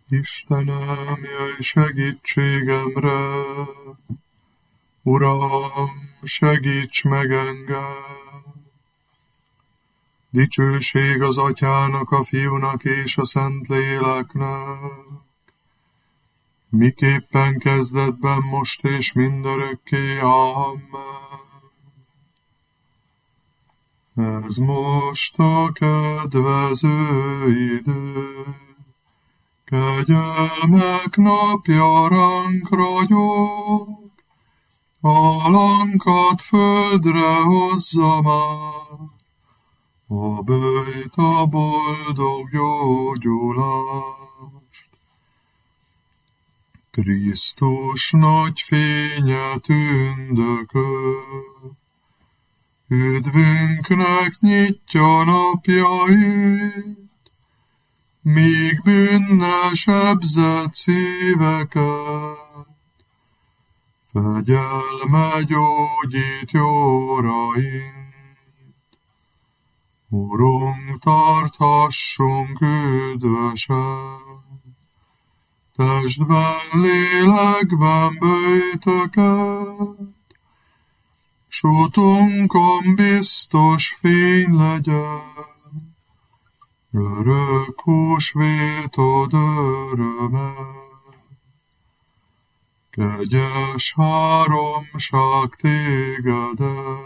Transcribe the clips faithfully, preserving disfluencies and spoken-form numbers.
Istenem, jöjj segítségemre, Uram, segíts meg engem! Dicsőség az Atyának, a Fiúnak és a Szentléleknek, miképpen kezdetben, most és mindörökké. Amen. Ez most a kedvező idő, kegyelmek napja ránk ragyog, alankat földre hozza már, a böjt a boldog gyógyulást. Krisztus nagy fénye tündököl, üdvünknek nyitja napjait, míg bűnnel sebzett szíveket fegyelme gyógyít jóraint. Urunk, tarthassunk üdvösen, testben, lélekben böjtöket, s utunkon biztos fény legyen, örök húsvétod öröme. Kegyes háromság tégedet,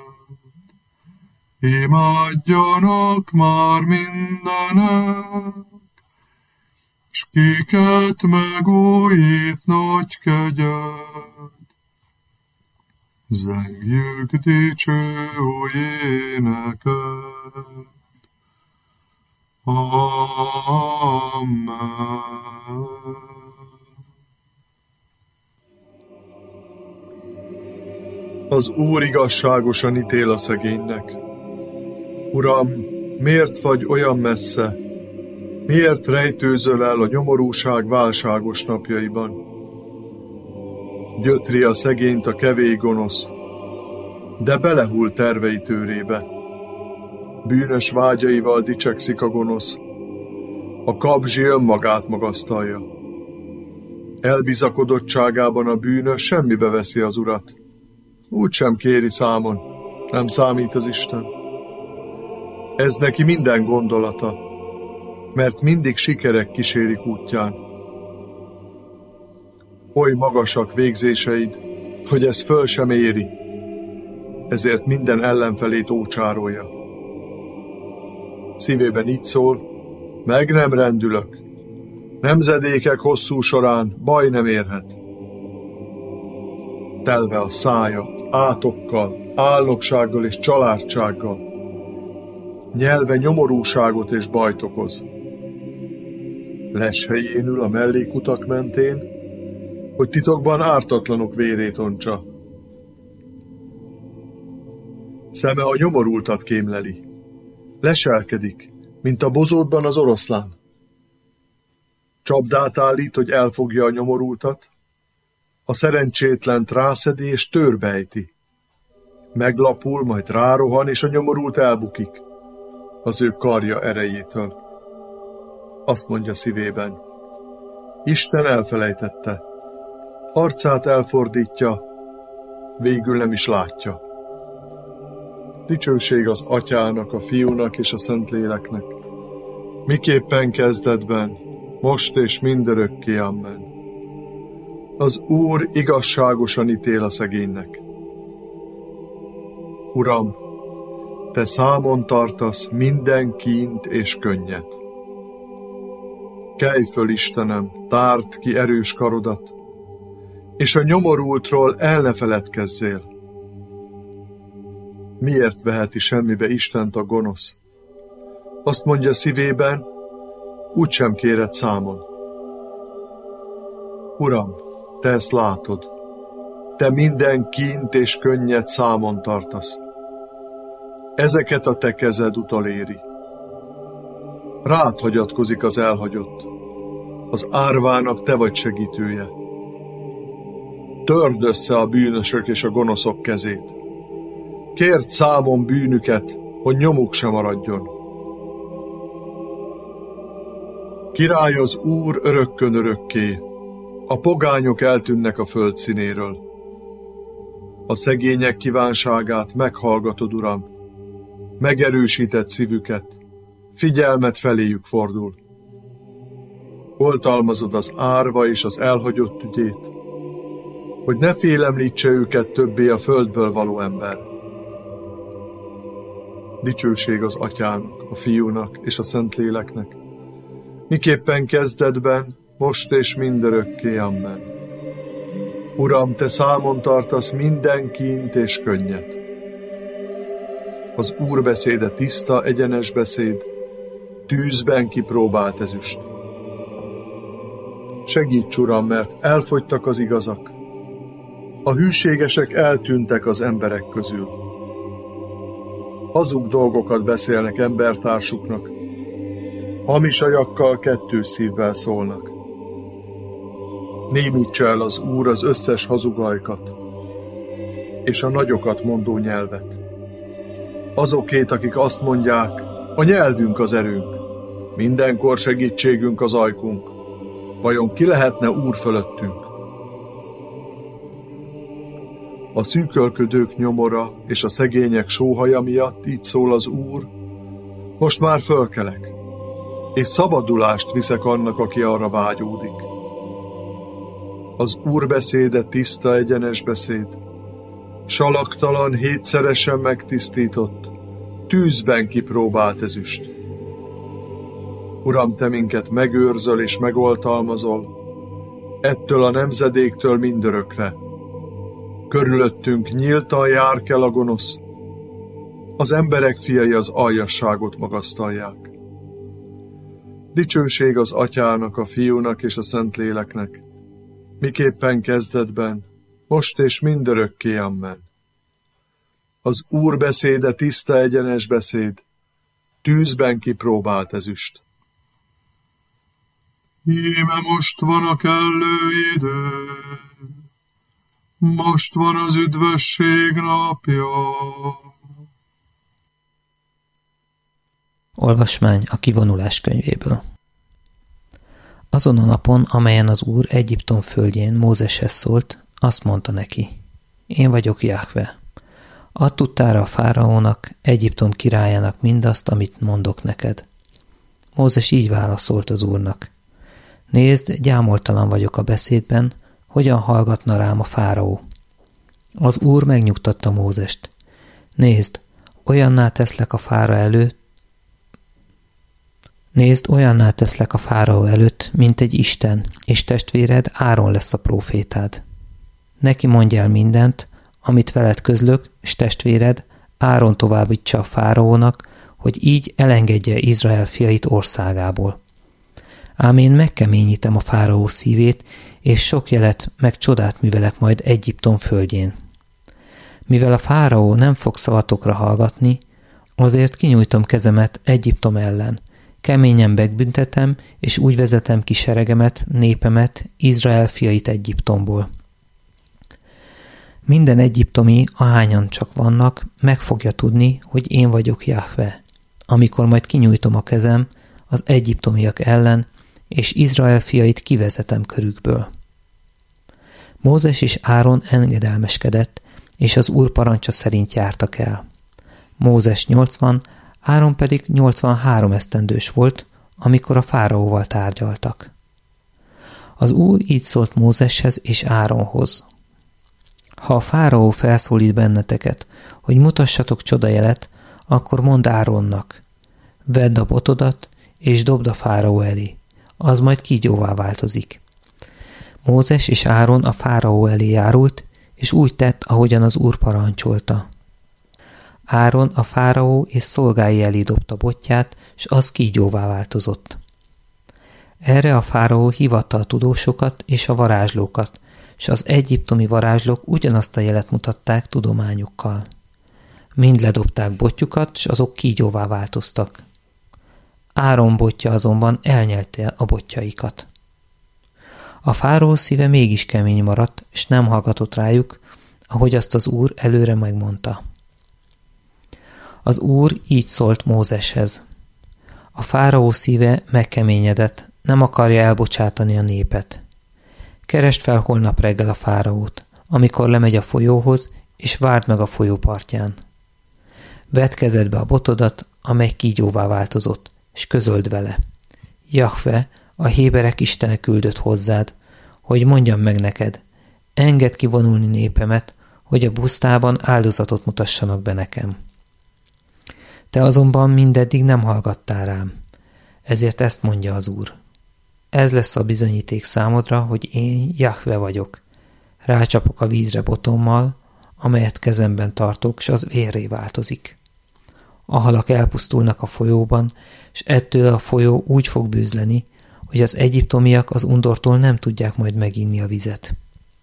imádjanak már mindenek, s kiket megújít nagy kegyed. Zengjük dicső új éneket. Amen. Az Úr igazságosan ítél a szegénynek. Uram, miért vagy olyan messze? Miért rejtőzöl el a nyomorúság válságos napjaiban? Gyötri a szegényt a kevély gonosz, de belehull tervei tőrébe. Bűnös vágyaival dicsekszik a gonosz, a kabzsi önmagát magasztalja. Elbizakodottságában a bűnös semmibe veszi az Urat. Úgysem kéri számon, nem számít az Isten. Ez neki minden gondolata, mert mindig sikerek kísérik útján. Oly magasak végzéseid, hogy ez föl sem éri, ezért minden ellenfelét ócsárolja. Szívében így szól, meg nem rendülök, nemzedékek hosszú során baj nem érhet. Telve a szája átokkal, álnoksággal és családsággal, nyelve nyomorúságot és bajt okoz. Leshelyén ül a mellékutak mentén, hogy titokban ártatlanok vérét ontsa. Szeme a nyomorultat kémleli, leselkedik, mint a bozótban az oroszlán. Csapdát állít, hogy elfogja a nyomorultat, a szerencsétlent rászedi és törbejti. Meglapul, majd rárohan, és a nyomorult elbukik az ő karja erejétől. Azt mondja szívében, Isten elfelejtette, arcát elfordítja, végül nem is látja. Dicsőség az Atyának, a Fiúnak és a Szentléleknek, miképpen kezdetben, most és mindörökké. Amen. Az Úr igazságosan ítél a szegénynek. Uram, te számon tartasz minden kínt és könnyet. Kelj föl, Istenem, tárd ki erős karodat, és a nyomorultról el ne feledkezzél. Miért veheti semmibe Istent a gonosz? Azt mondja szívében, úgysem kéred számon. Uram, te ezt látod, te minden kínt és könnyet számon tartasz. Ezeket a te kezed utaléri. Rád hagyatkozik az elhagyott, az árvának te vagy segítője. Törd össze a bűnösök és a gonoszok kezét. Kérd számon bűnüket, hogy nyomuk sem maradjon. Király az Úr örökkön örökké, a pogányok eltűnnek a föld színéről. A szegények kívánságát meghallgatod, Uram, megerősített szívüket, figyelmet feléjük fordul. Oltalmazod az árva és az elhagyott ügyét, hogy ne félemlítse őket többé a földből való ember. Dicsőség az Atyának, a Fiúnak és a Szentléleknek, miképpen kezdetben, most és mindörökké, amen. Uram, te számon tartasz minden kínt és könnyet. Az Úr beszéde tiszta, egyenes beszéd, tűzben kipróbált ezüst. Segíts, Uram, mert elfogytak az igazak. A hűségesek eltűntek az emberek közül. Hazug dolgokat beszélnek embertársuknak, hamisajakkal kettős szívvel szólnak. Némítsa el az Úr az összes hazugajkat, és a nagyokat mondó nyelvet. Azokét, akik azt mondják, a nyelvünk az erőnk, mindenkor segítségünk az ajkunk. Vajon ki lehetne Úr fölöttünk? A szűkölködők nyomora és a szegények sóhaja miatt így szól az Úr, most már fölkelek, és szabadulást viszek annak, aki arra vágyódik. Az Úr beszéde tiszta, egyenes beszéd, salaktalan, hétszeresen megtisztított, tűzben kipróbált ezüst. Uram, te minket megőrzöl és megoltalmazol, ettől a nemzedéktől mindörökre. Körülöttünk nyíltan járkel a gonosz, az emberek fiai az aljasságot magasztalják. Dicsőség az Atyának, a Fiúnak és a Szentléleknek, miképpen kezdetben, most és mindörökké, amen. Az Úr beszéde tiszta, egyenes beszéd, tűzben kipróbált ezüst. Íme most van a kellő idő, most van az üdvösség napja. Olvasmány a Kivonulás könyvéből. Azon a napon, amelyen az Úr Egyiptom földjén Mózeshez szólt, azt mondta neki: Én vagyok Jahve. Add tudtára a fáraónak, Egyiptom királyának mindazt, amit mondok neked. Mózes így válaszolt az Úrnak: Nézd, gyámoltalan vagyok a beszédben, hogyan hallgatna rám a fáraó. Az Úr megnyugtatta Mózest: Nézd, olyanná teszlek a fára előtt, Nézd, olyanná teszlek a fáraó előtt, mint egy Isten, és testvéred Áron lesz a prófétád. Neki mondj el mindent, amit veled közlök, és testvéred Áron továbbítsa a fáraónak, hogy így elengedje Izrael fiait országából. Ám én megkeményítem a fáraó szívét, és sok jelet meg csodát művelek majd Egyiptom földjén. Mivel a fáraó nem fog szavatokra hallgatni, azért kinyújtom kezemet Egyiptom ellen, keményen megbüntetem, és úgy vezetem ki seregemet, népemet, Izrael fiait Egyiptomból. Minden egyiptomi, ahányan csak vannak, meg fogja tudni, hogy én vagyok Jahve, amikor majd kinyújtom a kezem az egyiptomiak ellen, és Izrael fiait kivezetem körükből. Mózes és Áron engedelmeskedett, és az Úr parancsa szerint jártak el. Mózes nyolcvan, Áron pedig nyolcvanhárom esztendős volt, amikor a fáraóval tárgyaltak. Az Úr így szólt Mózeshez és Áronhoz: Ha a fáraó felszólít benneteket, hogy mutassatok csodajelet, akkor mondd Áronnak: Vedd a botodat, és dobd a fáraó elé, az majd kígyóvá változik. Mózes és Áron a fáraó elé járult, és úgy tett, ahogyan az Úr parancsolta. Áron a fáraó és szolgái elé dobta botját, s az kígyóvá változott. Erre a fáraó hívatta a tudósokat és a varázslókat, s az egyiptomi varázslók ugyanazt a jelet mutatták tudományukkal. Mind ledobták botjukat, s azok kígyóvá változtak. Áron botja azonban elnyelte a botjaikat. A fáraó szíve mégis kemény maradt, s nem hallgatott rájuk, ahogy azt az Úr előre megmondta. Az Úr így szólt Mózeshez: A fáraó szíve megkeményedett, nem akarja elbocsátani a népet. Keresd fel holnap reggel a fáraót, amikor lemegy a folyóhoz, és várd meg a folyó partján. Vedd kezedbe a botodat, amely kígyóvá változott, és közöld vele. Jahve, a héberek istene küldött hozzád, hogy mondjam meg neked, engedd kivonulni népemet, hogy a pusztában áldozatot mutassanak be nekem. Te azonban mindeddig nem hallgattál rám, ezért ezt mondja az Úr. Ez lesz a bizonyíték számodra, hogy én Jahve vagyok. Rácsapok a vízre botommal, amelyet kezemben tartok, s az vérré változik. A halak elpusztulnak a folyóban, és ettől a folyó úgy fog bűzleni, hogy az egyiptomiak az undortól nem tudják majd meginni a vizet.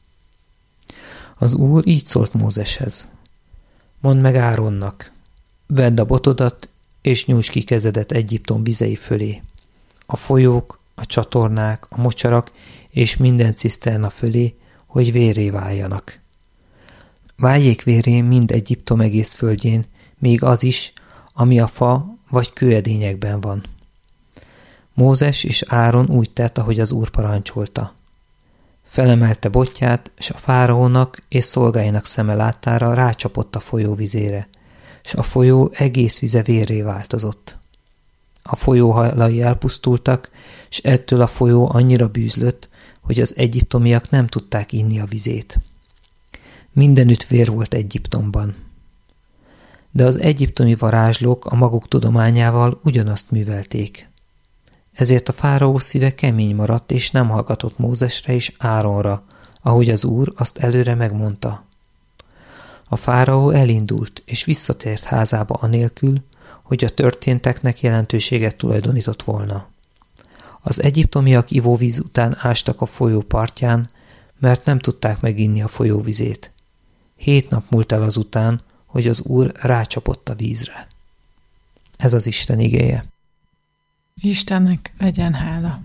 Az Úr így szólt Mózeshez. Mondd meg Áronnak, vedd a botodat, és nyújts ki kezedet Egyiptom vizei fölé. A folyók, a csatornák, a mocsarak és minden ciszterna fölé, hogy vérré váljanak. Váljék vérré mind Egyiptom egész földjén, még az is, ami a fa vagy kőedényekben van. Mózes és Áron úgy tett, ahogy az Úr parancsolta. Felemelte botját, s a fáraónak és szolgáinak szeme láttára rácsapott a folyó vizére, s a folyó egész vize vérré változott. A folyó halai elpusztultak, s ettől a folyó annyira bűzlött, hogy az egyiptomiak nem tudták inni a vizét. Mindenütt vér volt Egyiptomban. De az egyiptomi varázslók a maguk tudományával ugyanazt művelték. Ezért a fáraó szíve kemény maradt, és nem hallgatott Mózesre és Áronra, ahogy az Úr azt előre megmondta. A fáraó elindult, és visszatért házába anélkül, hogy a történteknek jelentőséget tulajdonított volna. Az egyiptomiak ivóvíz után ástak a folyó partján, mert nem tudták meginni a folyóvizét. Hét nap múlt el azután, hogy az Úr rácsapott a vízre. Ez az Isten igéje. Istennek legyen hála.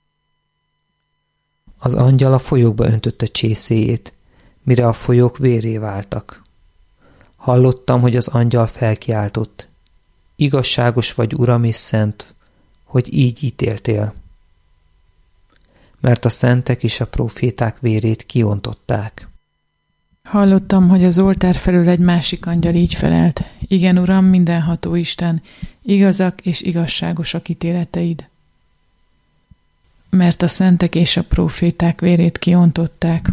Az angyal a folyókba öntötte csészéjét, mire a folyók vérré váltak. Hallottam, hogy az angyal felkiáltott. Igazságos vagy, Uram és szent, hogy így ítéltél. Mert a szentek és a próféták vérét kiontották. Hallottam, hogy az oltár felül egy másik angyal így felelt. Igen, Uram, mindenható Isten, igazak és igazságosak ítéleteid. Mert a szentek és a próféták vérét kiontották.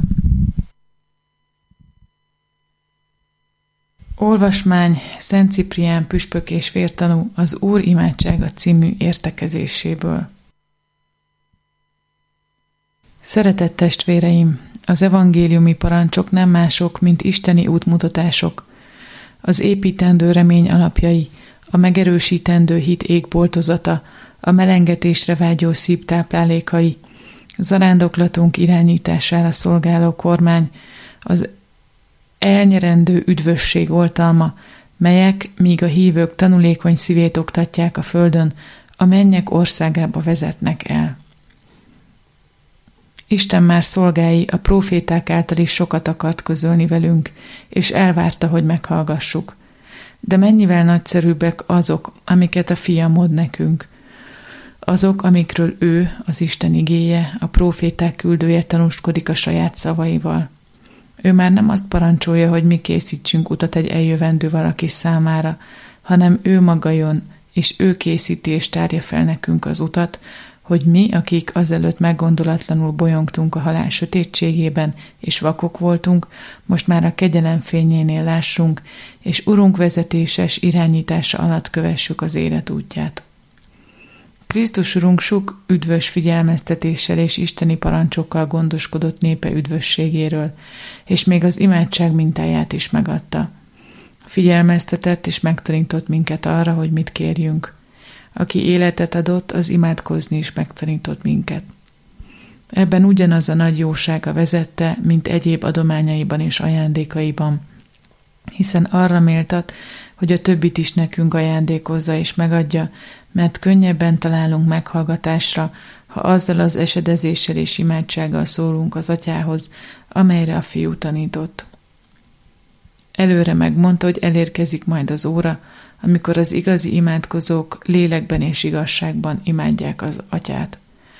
Olvasmány Szent Ciprián püspök és vértanú az Úr imádsága című értekezéséből. Szeretett testvéreim, az evangéliumi parancsok nem mások, mint isteni útmutatások. Az építendő remény alapjai, a megerősítendő hit égboltozata, a melengetésre vágyó szív táplálékai, zarándoklatunk irányítására szolgáló kormány, az elnyerendő üdvösség oltalma, melyek, míg a hívők tanulékony szívét oktatják a földön, a mennyek országába vezetnek el. Isten már szolgái a próféták által is sokat akart közölni velünk, és elvárta, hogy meghallgassuk. De mennyivel nagyszerűbbek azok, amiket a Fia mod nekünk. Azok, amikről ő, az Isten igéje, a próféták küldője tanúskodik a saját szavaival. Ő már nem azt parancsolja, hogy mi készítsünk utat egy eljövendő valaki számára, hanem ő maga jön, és ő készíti és tárja fel nekünk az utat, hogy mi, akik azelőtt meggondolatlanul bolyongtunk a halál sötétségében, és vakok voltunk, most már a kegyelem fényénél lássunk, és Urunk vezetéses irányítása alatt kövessük az élet útját. Krisztus Urunk sok üdvös figyelmeztetéssel és isteni parancsokkal gondoskodott népe üdvösségéről, és még az imádság mintáját is megadta. Figyelmeztetett és megtanított minket arra, hogy mit kérjünk. Aki életet adott, az imádkozni is megtanított minket. Ebben ugyanaz a nagy jósága vezette, mint egyéb adományaiban és ajándékaiban, hiszen arra méltat, hogy a többit is nekünk ajándékozza és megadja, mert könnyebben találunk meghallgatásra, ha azzal az esedezéssel és imádsággal szólunk az Atyához, amelyre a Fiú tanított. Előre megmondta, hogy elérkezik majd az óra, amikor az igazi imádkozók lélekben és igazságban imádják az Atyát.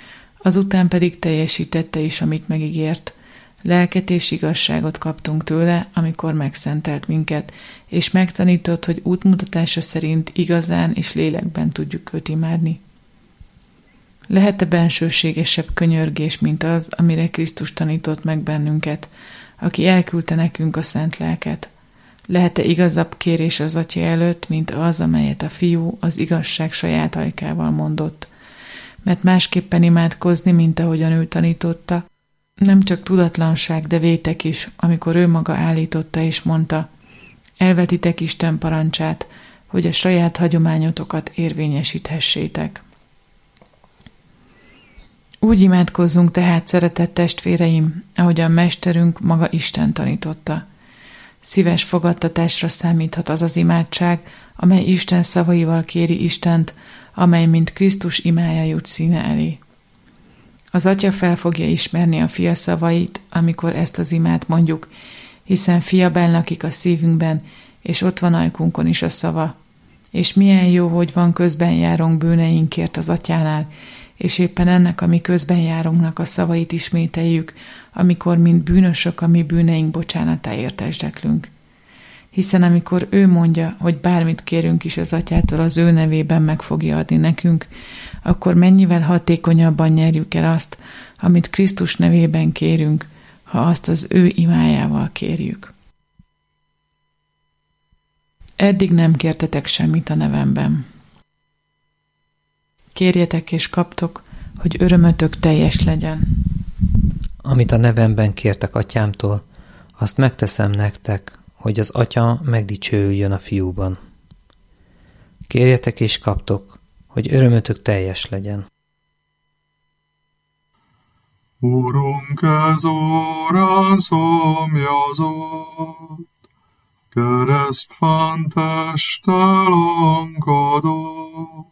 azután pedig teljesítette is, amit megígért. Lelket és igazságot kaptunk tőle, amikor megszentelt minket, és megtanított, hogy útmutatása szerint igazán és lélekben tudjuk őt imádni. Lehet-e bensőségesebb könyörgés, mint az, amire Krisztus tanított meg bennünket, aki elküldte nekünk a szent lelket? Lehet-e igazabb kérés az Atya előtt, mint az, amelyet a Fiú az igazság saját ajkával mondott? Mert másképpen imádkozni, mint ahogyan ő tanította, nem csak tudatlanság, de vétek is, amikor ő maga állította és mondta, elvetitek Isten parancsát, hogy a saját hagyományotokat érvényesíthessétek. Úgy imádkozzunk tehát, szeretett testvéreim, ahogy a Mesterünk maga Isten tanította. Szíves fogadtatásra számíthat az az imádság, amely Isten szavaival kéri Istent, amely mint Krisztus imája jut színe elé. Az Atya fel fogja ismerni a Fia szavait, amikor ezt az imát mondjuk, hiszen Fia bennlakik a szívünkben, és ott van ajkunkon is a szava. És milyen jó, hogy van közben járunk bűneinkért az Atyánál, és éppen ennek a mi közben járunknak a szavait ismételjük, amikor mint bűnösök a mi bűneink bocsánatáért esdeklünk. Hiszen amikor ő mondja, hogy bármit kérünk is az Atyától, az ő nevében meg fogja adni nekünk, akkor mennyivel hatékonyabban nyerjük el azt, amit Krisztus nevében kérünk, ha azt az ő imájával kérjük. Eddig nem kértetek semmit a nevemben. Kérjetek és kaptok, hogy örömötök teljes legyen. Amit a nevemben kértek Atyámtól, azt megteszem nektek, hogy az Atya megdicsőüljön a Fiúban. Kérjetek és kaptok, hogy örömötök teljes legyen. Urunk, ez órán szomjazott, keresztfán testtel angadott,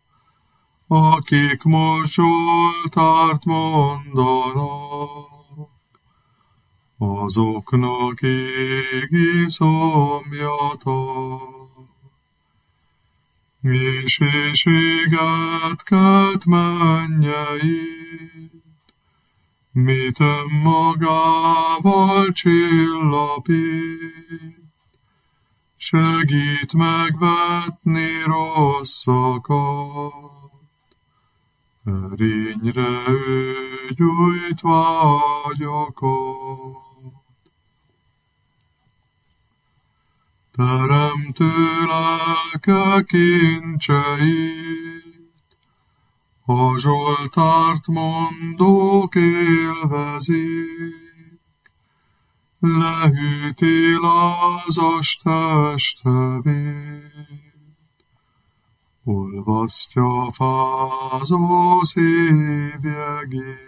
akik most Zsoltárt mondanak, azoknak égi szomjatak. És éjséget kelt mennyeit, mit önmagával csillapít, segít megvetni rosszakat, erényre ő gyújt vágyakat. Teremtő lelke kincseit, a Zsoltárt mondók élvezik, lehűti lázas testhevét, olvasztja fázó szívjegét.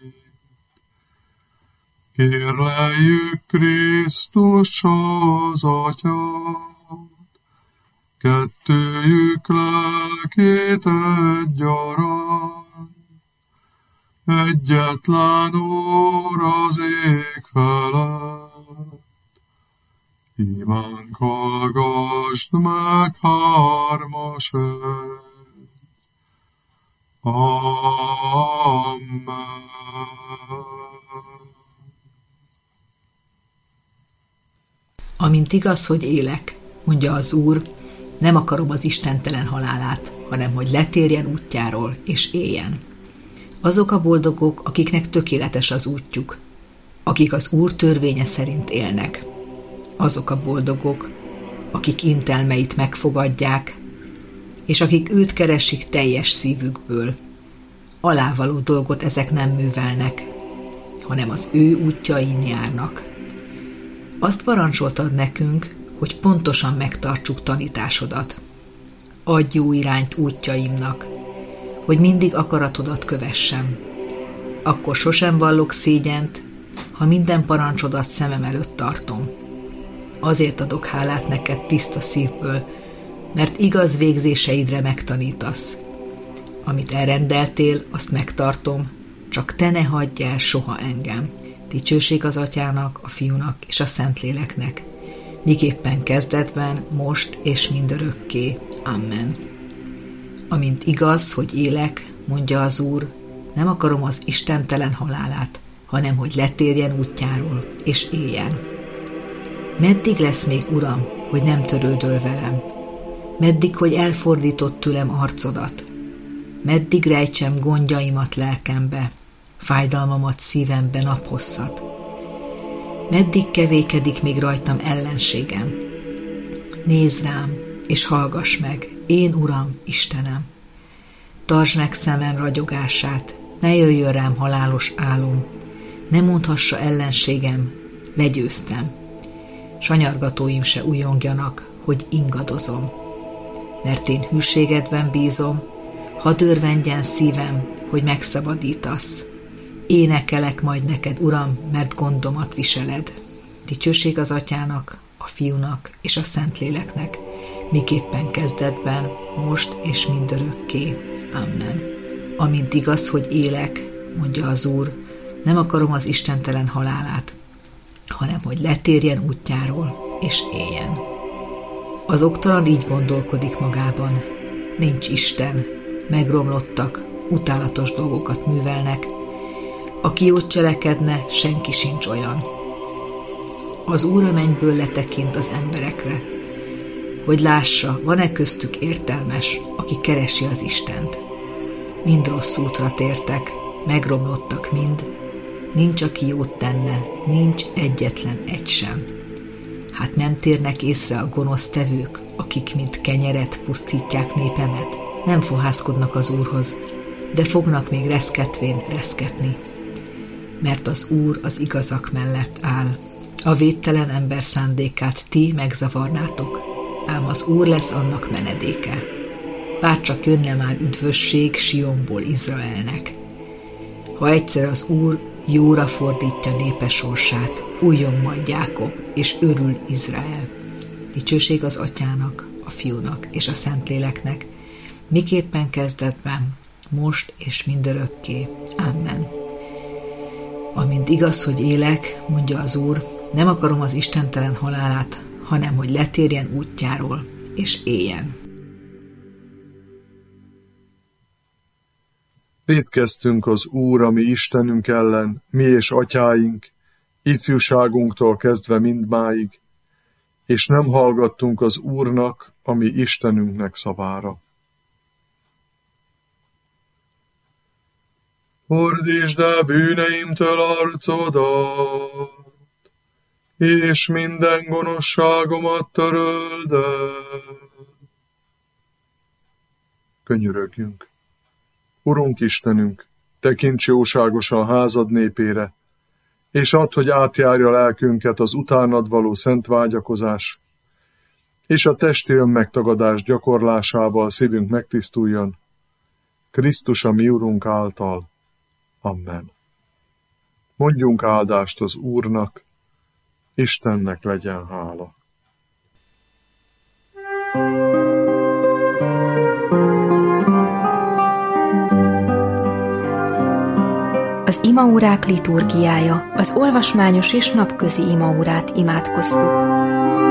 Kérleljük Krisztus az Atyát, kettőjük lelkét egyaránt, egyetlen Úr az ég felett. Imánk hallgasd meg hármas egy. Amen. Amint igaz, hogy élek, mondja az Úr, nem akarom az istentelen halálát, hanem hogy letérjen útjáról és éljen. Azok a boldogok, akiknek tökéletes az útjuk, akik az Úr törvénye szerint élnek. Azok a boldogok, akik intelmeit megfogadják, és akik őt keresik teljes szívükből. Alávaló dolgot ezek nem művelnek, hanem az ő útjain járnak. Azt parancsoltad nekünk, hogy pontosan megtartsuk tanításodat. Adj jó irányt útjaimnak, hogy mindig akaratodat kövessem. Akkor sosem vallok szégyent, ha minden parancsodat szemem előtt tartom. Azért adok hálát neked tiszta szívből, mert igaz végzéseidre megtanítasz. Amit elrendeltél, azt megtartom, csak te ne hagyj el soha engem. Dicsőség az Atyának, a Fiúnak és a Szentléleknek, miképpen kezdetben, most és mindörökké. Amen. Amint igaz, hogy élek, mondja az Úr, nem akarom az istentelen halálát, hanem hogy letérjen útjáról, és éljen. Meddig lesz még, Uram, hogy nem törődöl velem? Meddig, hogy elfordított tőlem arcodat? Meddig rejtsem gondjaimat lelkembe, fájdalmamat szívembe naphosszat? Meddig kevékedik még rajtam ellenségem? Nézd rám, és hallgass meg, én Uram, Istenem! Tartsd meg szemem ragyogását, ne jöjjön rám halálos álom, ne mondhassa ellenségem, legyőztem. Sanyargatóim se újongjanak, hogy ingadozom. Mert én hűségedben bízom, hadd örvendjen szívem, hogy megszabadítasz. Énekelek majd neked, Uram, mert gondomat viseled. Dicsőség az Atyának, a Fiúnak és a Szentléleknek, miképpen kezdetben, most és mindörökké. Amen. Amint igaz, hogy élek, mondja az Úr, nem akarom az istentelen halálát, hanem hogy letérjen útjáról, és éljen. Az oktalan így gondolkodik magában. Nincs Isten, megromlottak, utálatos dolgokat művelnek. Aki jót cselekedne, senki sincs olyan. Az Úr a mennyből letekint az emberekre, hogy lássa, van-e köztük értelmes, aki keresi az Istent. Mind rossz útra tértek, megromlottak mind, nincs, aki jót tenne, nincs egyetlen egy sem. Hát nem térnek észre a gonosz tevők, akik mint kenyeret pusztítják népemet, nem fohászkodnak az Úrhoz, de fognak még reszketvén reszketni. Mert az Úr az igazak mellett áll. A véttelen ember szándékát ti megzavarnátok, ám az Úr lesz annak menedéke. Bárcsak jönne már üdvösség Sionból Izraelnek. Ha egyszer az Úr jóra fordítja népe sorsát, fújjon majd Jákob, és örül Izrael. Dicsőség az Atyának, a Fiúnak és a Szentléleknek, miképpen kezdetben, most és mindörökké. Amen. Amint igaz, hogy élek, mondja az Úr, nem akarom az istentelen halálát, hanem hogy letérjen útjáról, és éljen. Vétkeztünk az Úr, a mi Istenünk ellen, mi és atyáink, ifjúságunktól kezdve mindmáig, és nem hallgattunk az Úrnak, a mi Istenünknek szavára. Fordítsd el bűneimtől arcodat, és minden gonoszságomat töröld el. Könyörögjünk. Urunk Istenünk, tekints jóságosan házad népére, és add, hogy átjárja lelkünket az utánad való szent vágyakozás, és a testi önmegtagadás gyakorlásával szívünk megtisztuljon, Krisztus a mi Urunk által. Amen. Mondjunk áldást az Úrnak, Istennek legyen hála. Az imaórák liturgiája, az olvasmányos és napközi imaórát imádkoztuk.